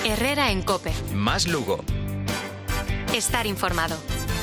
Herrera en COPE. Más Lugo. Estar informado.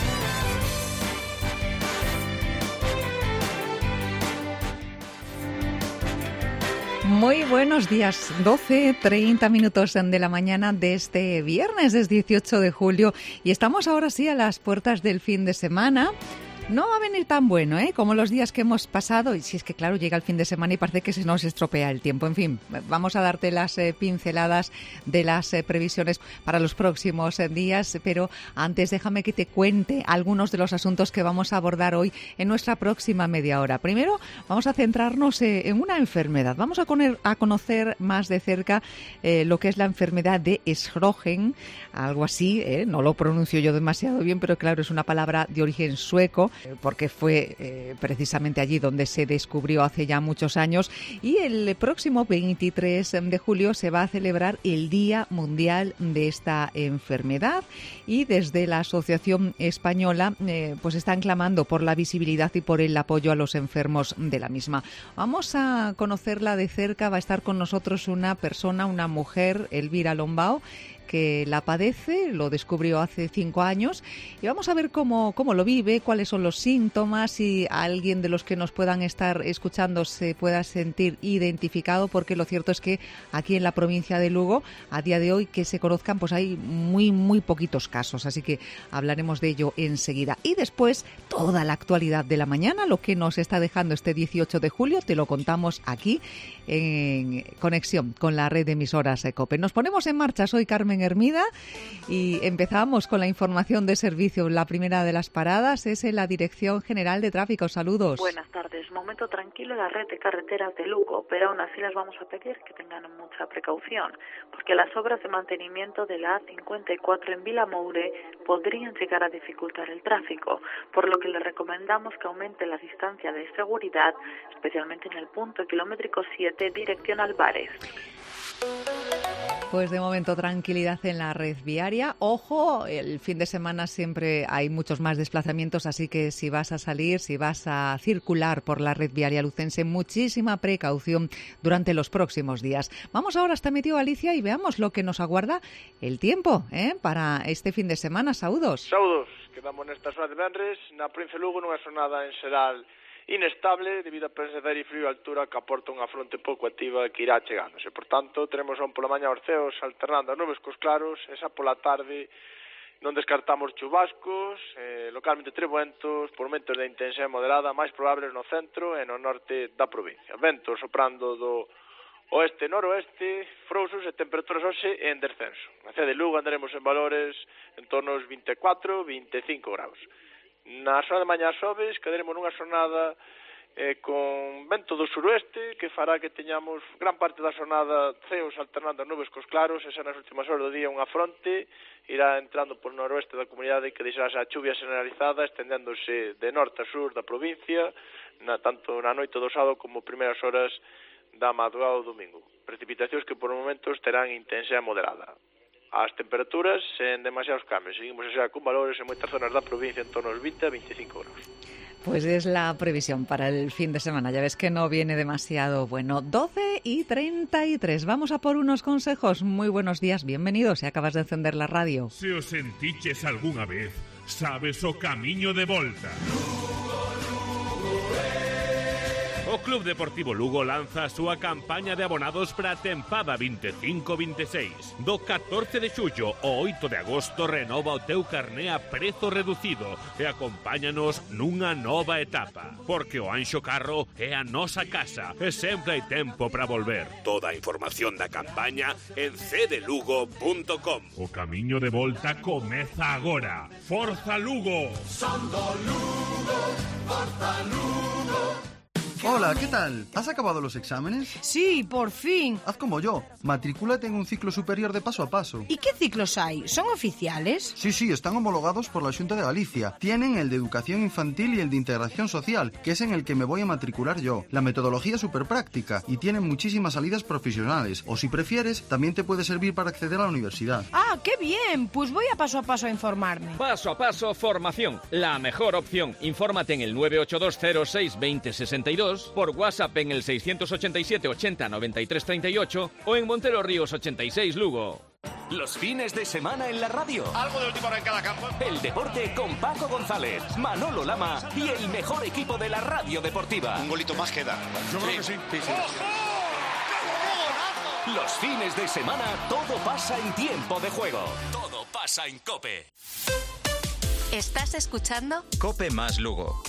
Muy buenos días, 12:30 minutos de la mañana de este viernes, es 18 de julio y estamos ahora sí a las puertas del fin de semana. No va a venir tan bueno, como los días que hemos pasado, y si es que claro, llega el fin de semana y parece que se nos estropea el tiempo. En fin, vamos a darte las pinceladas de las previsiones para los próximos días, pero antes déjame que te cuente algunos de los asuntos que vamos a abordar hoy en nuestra próxima media hora. Primero, vamos a centrarnos en una enfermedad. Vamos a conocer más de cerca lo que es la enfermedad de Sjögren, algo así, no lo pronuncio yo demasiado bien, pero claro, es una palabra de origen sueco, porque fue precisamente allí donde se descubrió hace ya muchos años, y el próximo 23 de julio se va a celebrar el Día Mundial de esta enfermedad, y desde la Asociación Española pues están clamando por la visibilidad y por el apoyo a los enfermos de la misma. Vamos a conocerla de cerca, va a estar con nosotros una persona, una mujer, Elvira Lombao, que la padece, lo descubrió hace 5 años, y vamos a ver cómo lo vive, cuáles son los síntomas, si alguien de los que nos puedan estar escuchando se pueda sentir identificado, porque lo cierto es que aquí en la provincia de Lugo, a día de hoy, que se conozcan, pues hay muy poquitos casos, así que hablaremos de ello enseguida. Y después, toda la actualidad de la mañana, lo que nos está dejando este 18 de julio, te lo contamos aquí en conexión con la red de emisoras COPE. Nos ponemos en marcha, soy Carmen Hermida y empezamos con la información de servicio. La primera de las paradas es en la Dirección General de Tráfico. Saludos. Buenas tardes. Momento tranquilo en la red de carreteras de Lugo, pero aún así les vamos a pedir que tengan mucha precaución, porque las obras de mantenimiento de la A54 en Vilamoure podrían llegar a dificultar el tráfico, por lo que les recomendamos que aumente la distancia de seguridad, especialmente en el punto kilométrico 7, dirección Albares. Pues de momento tranquilidad en la red viaria. Ojo, el fin de semana siempre hay muchos más desplazamientos, así que si vas a salir, si vas a circular por la red viaria lucense, muchísima precaución durante los próximos días. Vamos ahora hasta Meteo Galicia y veamos lo que nos aguarda el tiempo para este fin de semana. Saúdos. Saúdos, quedamos nesta zona de Benres, na provincia de Lugo, nunha xornada en xeral inestable debido a presenza de aire frío e altura que aporta unha fronte pouco activa que irá chegándose. Por tanto, teremos pola mañá os ceos alternando as nubes cos claros, esa pola tarde non descartamos chubascos, localmente trebuentos, por momentos de intensidade moderada, máis probables no centro e no norte da provincia. Ventos soprando do oeste-noroeste, frouxos e temperaturas hoxe en descenso. Na cidade de Lugo andaremos en valores en torno aos 24-25 graus. Na zona de mañá xoves quedaremos nunha xornada con vento do suroeste que fará que teñamos gran parte da xornada ceos alternando as nubes cos claros. Esa nas últimas horas do día unha fronte irá entrando por noroeste da comunidade que deixará a chuvia generalizada estendéndose de norte a sur da provincia tanto na noite do sábado como primeiras horas da madrugada do domingo. Precipitacións que por momentos terán intensidade moderada. As temperaturas en demasiados cambios. Seguimos xa con valores en moitas zonas da provincia en torno aos 20 a 25 graus. Pues es la previsión para el fin de semana. Ya ves que no viene demasiado bueno. 12:33. Vamos a por unos consejos. Muy buenos días, bienvenidos. Si acabas de encender la radio. Se os sentiches algunha vez, sabes o camiño de volta. O Club Deportivo Lugo lanza a súa campaña de abonados para a tempada 25-26. Do 14 de xullo ao 8 de agosto renova o teu carné a prezo reducido e acompáñanos nunha nova etapa. Porque o Anxo Carro é a nosa casa e sempre hai tempo para volver. Toda a información da campaña en cdelugo.com. O camiño de volta comeza agora. Forza Lugo! Son do Lugo, Forza Lugo. Hola, ¿qué tal? ¿Has acabado los exámenes? Sí, por fin. Haz como yo, matricúlate en un ciclo superior de paso a paso. ¿Y qué ciclos hay? ¿Son oficiales? Sí, están homologados por la Xunta de Galicia. Tienen el de educación infantil y el de integración social, que es en el que me voy a matricular yo. La metodología es súper práctica y tienen muchísimas salidas profesionales. O si prefieres, también te puede servir para acceder a la universidad. ¡Ah, qué bien! Pues voy a paso a informarme. Paso a paso formación, la mejor opción. Infórmate en el 982062062, por WhatsApp en el 687 80 93 38 o en Montero Ríos 86 Lugo. Los fines de semana en la radio. Algo de última hora en cada campo. El deporte con Paco González, Manolo Lama y el mejor equipo de la radio deportiva. Un golito más queda. Yo creo que sí. Los fines de semana todo pasa en tiempo de juego. Todo pasa en COPE. ¿Estás escuchando? COPE más Lugo.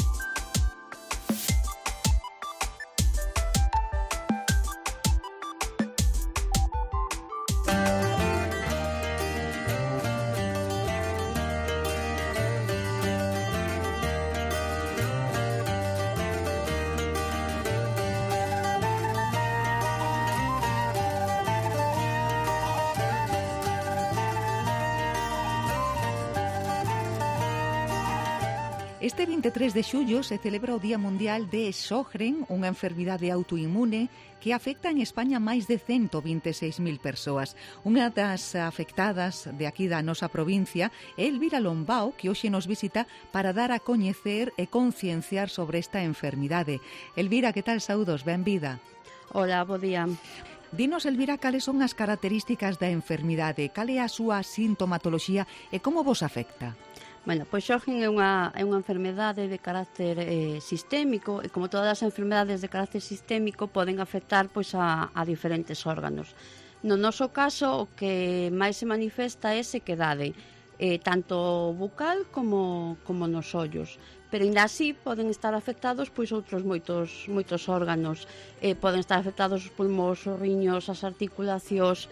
Este 23 de xullo se celebra o Día Mundial de Sjögren, unha enfermidade autoinmune que afecta en España máis de 126.000 persoas. Unha das afectadas de aquí da nosa provincia é Elvira Lombao, que hoxe nos visita para dar a coñecer e concienciar sobre esta enfermidade. Elvira, que tal? Saúdos, benvida. Hola, bo día. Dinos, Elvira, cales son as características da enfermidade, cal é a súa sintomatoloxía e como vos afecta? Bueno, pois Sjögren é unha enfermedade de carácter sistémico e como todas as enfermedades de carácter sistémico poden afectar pois a diferentes órganos. No noso caso o que máis se manifesta é sequedade, tanto bucal como nos ollos. Pero ainda así poden estar afectados pois outros moitos órganos. Poden estar afectados os pulmóns, os riños, as articulacións.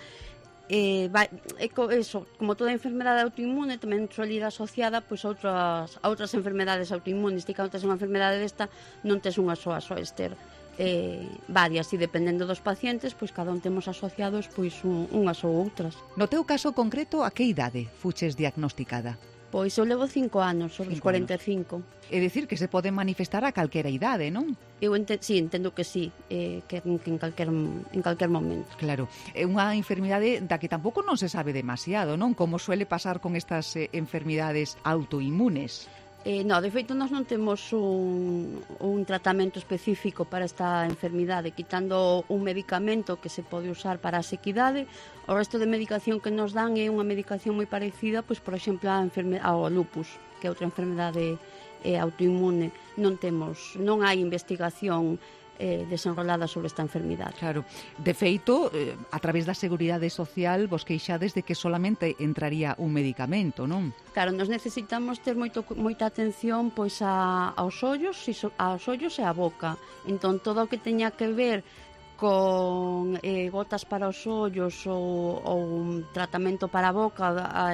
Eso, como toda enfermedade autoinmune tamén suele ir asociada pois, a outras enfermedades autoinmunes. Ti cando tes unha enfermedade desta non tes unha soa, soes ter varias, e dependendo dos pacientes pois cada un temos asociados pois unhas ou outras. No teu caso concreto, a que idade fuches diagnosticada? Pois eu levo 5 anos, sobre os 45. É dicir que se pode manifestar a calquera idade, non? Sí, entendo que sí, que en calquer momento. Claro, é unha enfermidade da que tampouco non se sabe demasiado, non? Como suele pasar con estas enfermidades autoinmunes. No, de feito, nós non temos un tratamento específico para esta enfermidade, quitando un medicamento que se pode usar para a sequidade. O resto de medicación que nos dan é unha medicación moi parecida, pois, por exemplo, ao lupus, que é outra enfermedade autoinmune. Non hai investigación desenrolada sobre esta enfermidade. Claro, de feito, a través da Seguridade Social vos queixades de que solamente entraría un medicamento, non? Claro, nos necesitamos ter moita atención pois aos ollos e á boca. Entón, todo o que teña que ver con gotas para os ollos ou un tratamento para a boca,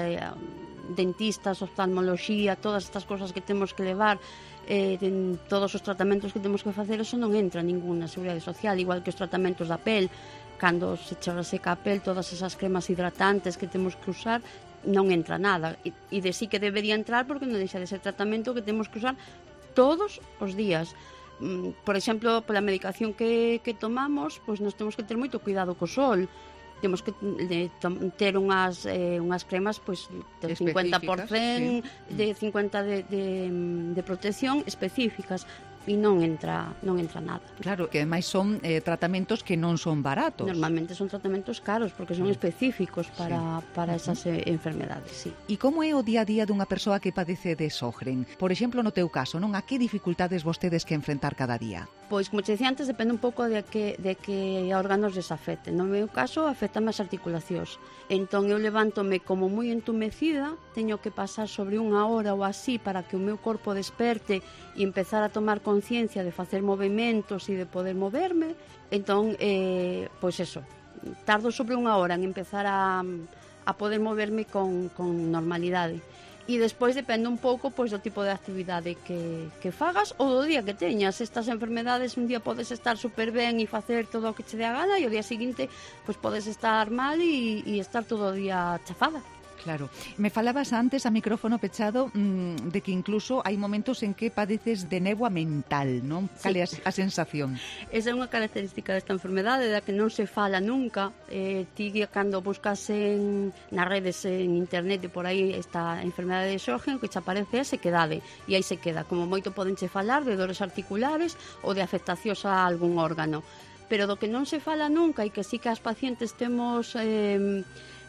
dentistas, oftalmoloxía, todas estas cosas que temos que levar, todos os tratamentos que temos que facer, eso non entra ningún na Seguridade Social, igual que os tratamentos da pel, cando se che reseca a pel, todas esas cremas hidratantes que temos que usar, non entra nada, e de sí que debería entrar porque non deixa de ser tratamento que temos que usar todos os días. Por exemplo, pola medicación que tomamos, pois nos temos que ter moito cuidado co sol. Temos que ter unhas cremas pois de 50%, sí. De 50% de protección específicas, e non entra nada. Claro, que ademais son tratamentos que non son baratos. Normalmente son tratamentos caros porque son específicos para esas enfermedades, sí. E como é o día a día dunha persoa que padece de Sjögren? Por exemplo, no teu caso, non? A que dificultades vos tedes que enfrentar cada día? Pois, como te decía antes, depende un pouco de que órganos les afecten. No meu caso, afectame as articulacións. Entón, eu levántome como moi entumecida, teño que pasar sobre unha hora ou así para que o meu corpo desperte e empezar a tomar conciencia de facer movimentos e de poder moverme. Entón, pois eso, tardo sobre unha hora en empezar a poder moverme con normalidade. E despois depende un pouco pois do tipo de actividade que fagas ou do día que teñas. Estas enfermedades, un día podes estar super ben e facer todo o que che dé a gana, e o día seguinte pois podes estar mal e estar todo o día chafada. Claro. Me falabas antes a micrófono pechado de que incluso hai momentos en que padeces de néboa mental, non? Sí. Cal é a sensación? Esa é unha característica desta enfermedade da que non se fala nunca. Ti cando buscas nas redes en internet e por aí esta enfermedade de Sjögren, que che aparece a sequedade, e aí se queda. Como moito podenche falar de dores articulares ou de afectacións a algún órgano. Pero do que non se fala nunca e que sí que as pacientes temos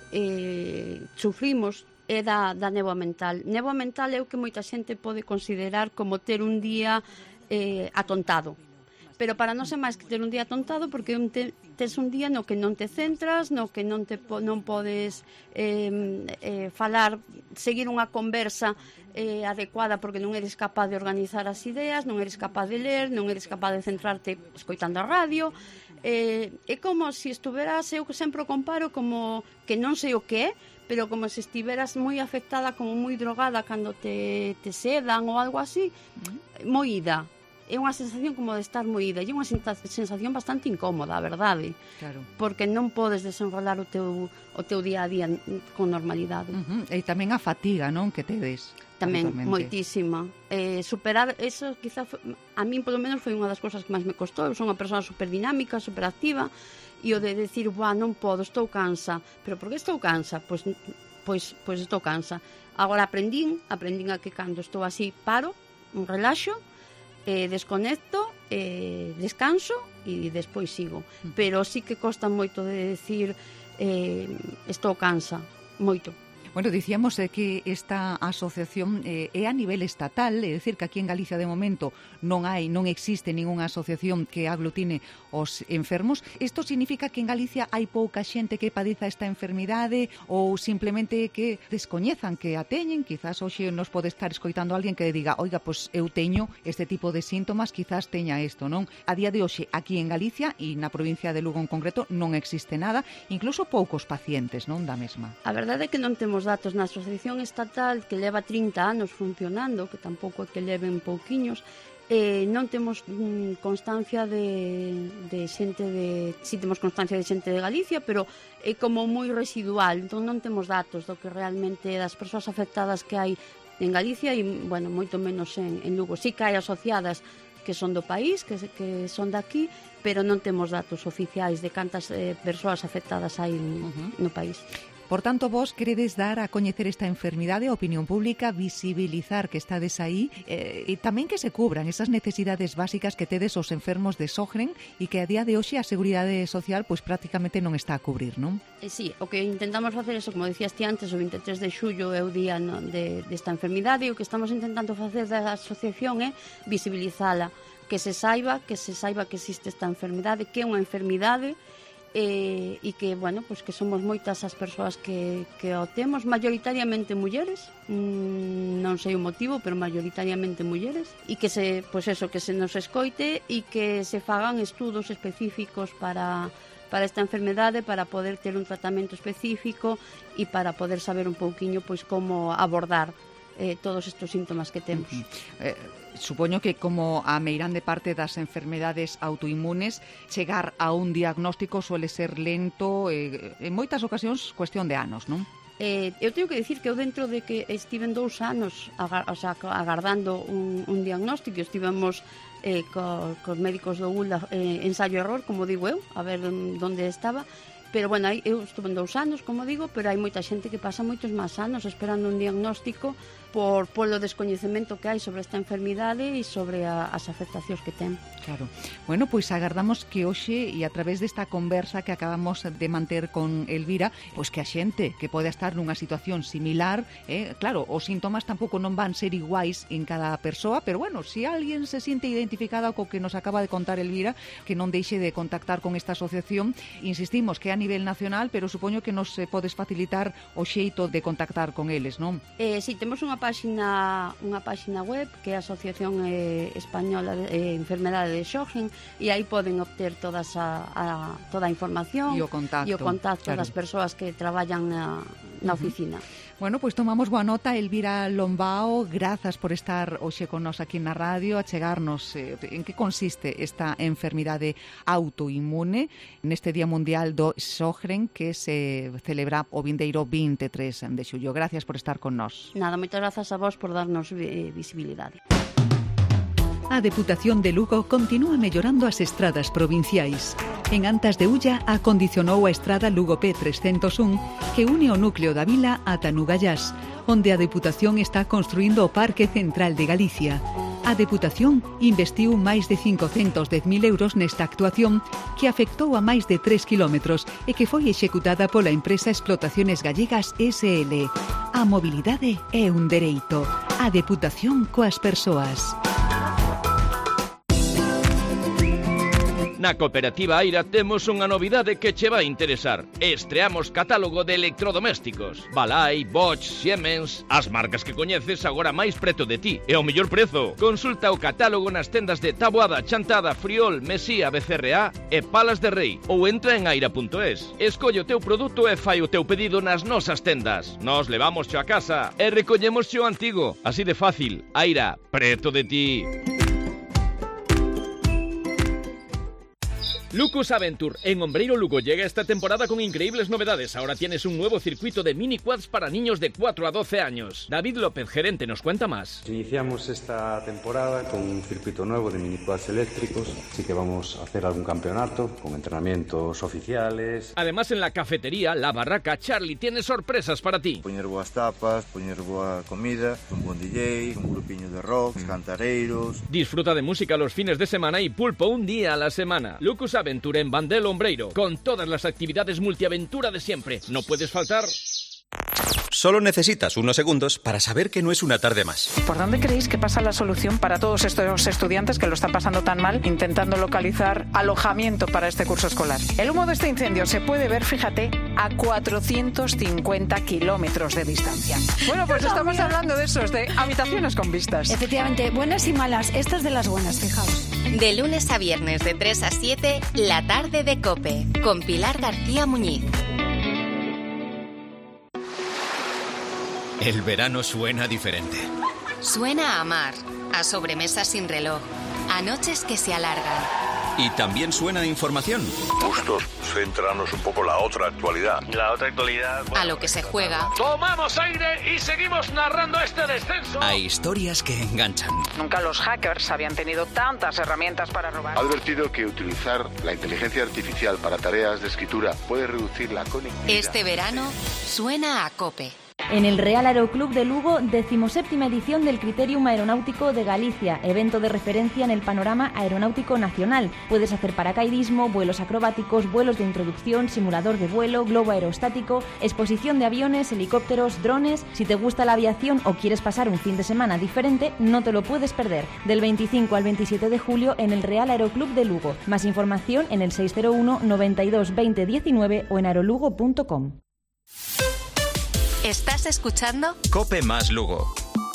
sufrimos é da néboa mental. Néboa mental é o que moita xente pode considerar como ter un día atontado. Pero para nós é máis que ter un día atontado, porque tes un día no que non te centras, no que non podes falar, seguir unha conversa adecuada, porque non eres capaz de organizar as ideas, non eres capaz de ler, non eres capaz de centrarte escoitando a radio. É como se estuveras, eu que sempre o comparo como que non sei o que é, pero como se estiveras moi afectada, como moi drogada cando te sedan ou algo así, moída. É unha sensación como de estar moída, e é unha sensación bastante incómoda, a verdade. Claro. Porque non podes desenrolar o teu día a día con normalidade. E tamén a fatiga, non, que tedes. Tamén, moitísima. Superar eso, quizá, a min polo menos foi unha das cousas que máis me costou. Eu son unha persoa super dinámica, super activa, e o de decir, non podo, estou cansa. Pero por que estou cansa? Pois estou cansa. Agora aprendín a que cando estou así paro, un relaxo, desconecto, descanso e despois sigo. Pero sí que costa moito de decir estou cansa, moito. Bueno, dicíamos que esta asociación é a nivel estatal, é dicir, que aquí en Galicia de momento non existe ningunha asociación que aglutine os enfermos. Isto significa que en Galicia hai pouca xente que padeza esta enfermidade ou simplemente que descoñezan que a teñen? Quizás hoxe nos pode estar escoitando alguén que diga, oiga, pois eu teño este tipo de síntomas, quizás teña isto, non? A día de hoxe, aquí en Galicia e na provincia de Lugo en concreto, non existe nada, incluso poucos pacientes, non, da mesma. A verdade é que non temos datos na asociación estatal que leva 30 anos funcionando, que tampouco é que leven pouquiños, non temos constancia de xente si temos constancia de xente de Galicia, pero é como moi residual, entón non temos datos do que realmente das persoas afectadas que hai en Galicia e, bueno, moito menos en Lugo. Sí que hai asociadas que son do país, que son daqui, pero non temos datos oficiais de cantas persoas afectadas hai no país. Por tanto, vos queredes dar a coñecer esta enfermidade á opinión pública, visibilizar que estades aí e tamén que se cubran esas necesidades básicas que tedes os enfermos de Sjögren e que a día de hoxe a Seguridade Social pois prácticamente non está a cubrir, non? Sí, o que intentamos facer é, como decías ti antes, o 23 de xullo é o día desta enfermidade e o que estamos intentando facer da asociación é visibilizala, que se saiba que existe esta enfermidade, que é unha enfermidade e que, bueno, pues que somos moitas as persoas que o temos, maioritariamente mulleres, non sei o motivo, pero maioritariamente mulleres, e que se nos escoite e que se fagan estudos específicos para esta enfermedade, para poder ter un tratamento específico e para poder saber un pouquiño pois como abordar todos estes síntomas que temos. Supoño que como a meirande parte das enfermedades autoinmunes, chegar a un diagnóstico suele ser lento, en moitas ocasións cuestión de anos, non? Eu teño que dicir que eu dentro de que estiven 2 anos agardando un diagnóstico, estivemos cos médicos do ULA ensayo-error, como digo eu, a ver onde estaba. Pero, bueno, eu estuve 2 anos, como digo, pero hai moita xente que pasa moitos máis anos esperando un diagnóstico polo descoñecemento que hai sobre esta enfermidade e sobre as afectacións que ten. Claro. Bueno, pois agardamos que hoxe e a través desta conversa que acabamos de manter con Elvira, pois que a xente que pode estar nunha situación similar, claro, os síntomas tampouco non van ser iguais en cada persoa, pero bueno, se alguén se siente identificada co que nos acaba de contar Elvira, que non deixe de contactar con esta asociación. Insistimos que é a nivel nacional, pero supoño que nos podes facilitar o xeito de contactar con eles, non? Si, temos unha páxina web que é a Asociación Española de Enfermedade de Sjögren e aí poden obter toda a información e o contacto claro, das persoas que traballan na oficina. Bueno, pois tomamos boa nota. Elvira Lombao, grazas por estar hoxe con nos aquí na radio, a chegarnos en que consiste esta enfermidade autoinmune neste Día Mundial do Sjögren que se celebra o vindeiro 23 de xullo. Gracias por estar con nós. Nada, moitas grazas a vos por darnos visibilidade. A Deputación de Lugo continúa mellorando as estradas provinciais. En Antas de Ulla acondicionou a estrada Lugo P301 que une o núcleo da vila ata Nugallás, onde a Deputación está construindo o Parque Central de Galicia. A Deputación investiu máis de 510.000 euros nesta actuación que afectou a máis de 3 kilómetros e que foi executada pola empresa Explotaciones Gallegas SL. A mobilidade é un dereito. A Deputación coas persoas. Na Cooperativa Aira temos unha novidade que che vai interesar. Estreamos catálogo de electrodomésticos. Balai, Bosch, Siemens, as marcas que coñeces agora máis preto de ti. E ao mellor prezo. Consulta o catálogo nas tendas de Taboada, Chantada, Friol, Mesía, BCRA e Palas de Rei. Ou entra en aira.es. Escolle o teu produto e fai o teu pedido nas nosas tendas. Nos levamos xo a casa e recollemos xo antigo. Así de fácil. Aira, preto de ti. Lucus Aventure en Ombreiro, Lugo llega esta temporada con increíbles novedades. Ahora tienes un nuevo circuito de mini quads para niños de 4 a 12 años. David López, gerente, nos cuenta más. Iniciamos esta temporada con un circuito nuevo de mini quads eléctricos, así que vamos a hacer algún campeonato con entrenamientos oficiales. Además, en la cafetería La Barraca, Charlie tiene sorpresas para ti. Poñer boas tapas, poñer boa comida, un buen DJ, un grupiño de rock, cantareiros. Disfruta de música los fines de semana y pulpo un día a la semana. Lucus Aventura en Bandel Ombreiro, con todas las actividades multiaventura de siempre. No puedes faltar. Solo necesitas unos segundos para saber que no es una tarde más. ¿Por dónde creéis que pasa la solución para todos estos estudiantes que lo están pasando tan mal intentando localizar alojamiento para este curso escolar? El humo de este incendio se puede ver, fíjate, a 450 kilómetros de distancia. Bueno, pues estamos hablando de esos, de habitaciones con vistas. Efectivamente, buenas y malas. Estas de las buenas, fijaos. De lunes a viernes de 3 a 7, La Tarde de COPE, con Pilar García Muñiz. El verano suena diferente. Suena a mar, a sobremesas sin reloj, a noches que se alargan. Y también suena a información. Bustos, centrarnos un poco la otra actualidad. La otra actualidad... Bueno, a lo que se juega. Tomamos aire y seguimos narrando este descenso. A historias que enganchan. Nunca los hackers habían tenido tantas herramientas para robar. Ha advertido que utilizar la inteligencia artificial para tareas de escritura puede reducir la conectividad. Este verano suena a COPE. En el Real Aeroclub de Lugo, 17ª edición del Criterium Aeronáutico de Galicia, evento de referencia en el panorama aeronáutico nacional. Puedes hacer paracaidismo, vuelos acrobáticos, vuelos de introducción, simulador de vuelo, globo aerostático, exposición de aviones, helicópteros, drones. Si te gusta la aviación o quieres pasar un fin de semana diferente, no te lo puedes perder. Del 25 al 27 de julio en el Real Aeroclub de Lugo. Más información en el 601 92 20 19 o en aerolugo.com. ¿Estás escuchando? COPE más Lugo.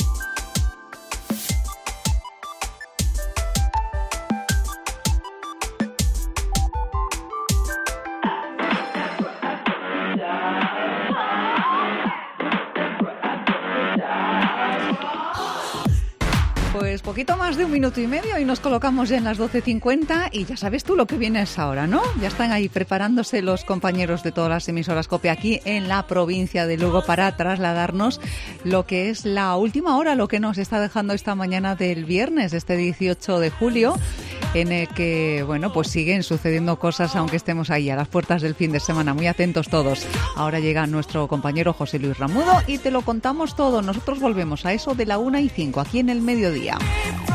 Pues poquito más de un minuto y medio y nos colocamos ya en las 12:50 y ya sabes tú lo que viene es ahora, ¿no? Ya están ahí preparándose los compañeros de todas las emisoras COPE aquí en la provincia de Lugo para trasladarnos lo que es la última hora, lo que nos está dejando esta mañana del viernes, este 18 de julio, en el que, bueno, pues siguen sucediendo cosas aunque estemos ahí a las puertas del fin de semana. Muy atentos todos. Ahora llega nuestro compañero José Luis Ramudo y te lo contamos todo. Nosotros volvemos a eso de la 1:05 aquí en el mediodía.